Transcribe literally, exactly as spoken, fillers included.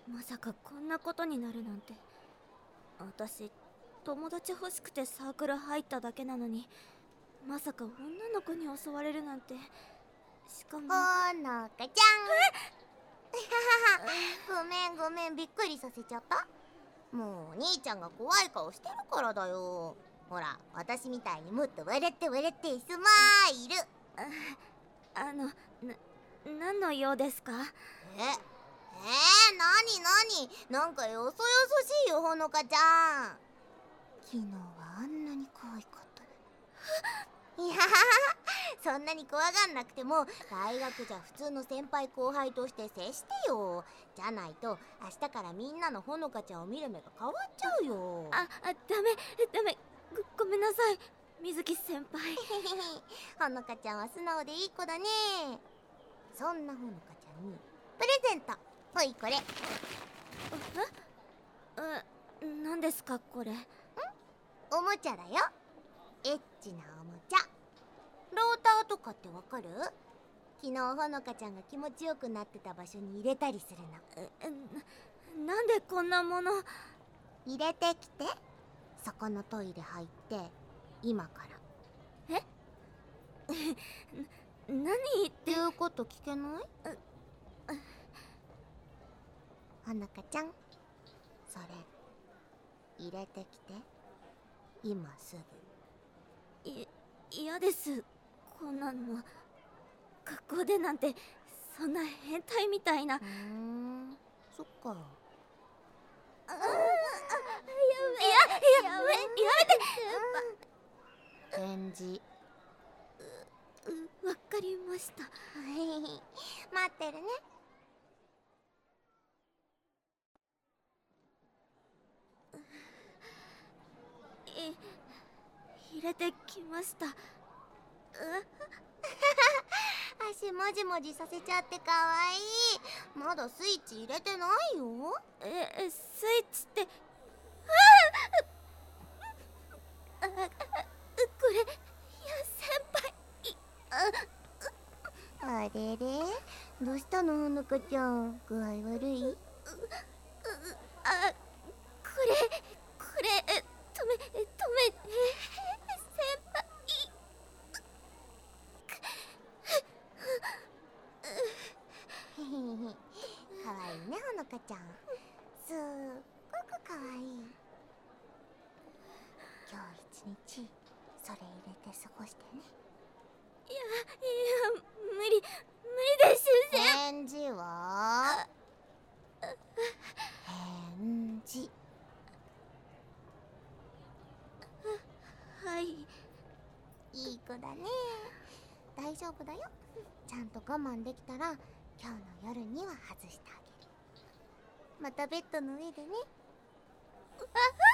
まさかこんなことになるなんて。私友達欲しくてサークル入っただけなのに、まさか女の子に襲われるなんて。しかもほのかちゃんごめんごめん、びっくりさせちゃった。もうお兄ちゃんが怖い顔してるからだよ。ほら、私みたいにもっと笑って笑ってスマイル。 ああのな何の用ですか？ ええー、なになに、なんかよそよそしいよ、ほのかちゃん。昨日はあんなに可愛かったのに。いやそんなに怖がんなくても大学じゃ普通の先輩後輩として接してよ。じゃないと明日からみんなのほのかちゃんを見る目が変わっちゃうよ。 ああ、ダメダメ、ごごめんなさい水木先輩。 ほのかちゃんは素直でいい子だね。そんなほのかちゃんにプレゼント。ほいこれ。 ええ、何ですかこれ？ん？ おもちゃだよ。エッチなおもちゃ。ローターとかってわかる？昨日ほのかちゃんが気持ちよくなってた場所に入れたりするの。 ええ、な、なんでこんなもの。 入れてきて。そこのトイレ入って今から。 え何って言うこと聞けない？ほのかちゃん、それ入れてきて今すぐ。 い嫌です、こんなの。学校でなんてそんな変態みたいな。 ふーん、そっか。 ああ、やめ、いや、やめ、やめて。 返事。 う、わかりました。 待ってるね。 い、入れてきました。 足もじもじさせちゃってかわいい。まだスイッチ入れてないよ。 え、スイッチって。ああ、これ、いや先輩。 あれれ、どうしたのほのかちゃん、具合悪い？ あ、これ、これ、え、止め、止め、先輩。 へへへ、かわいいねほのかちゃん。すっごくかわいい。今日一日それ入れて過ごしてね。 いや、いや、無理、無理です、先生。 返事は？返事。 はい。 いい子だね。大丈夫だよ。ちゃんと我慢できたら今日の夜には外してあげる。またベッドの上でね。 あ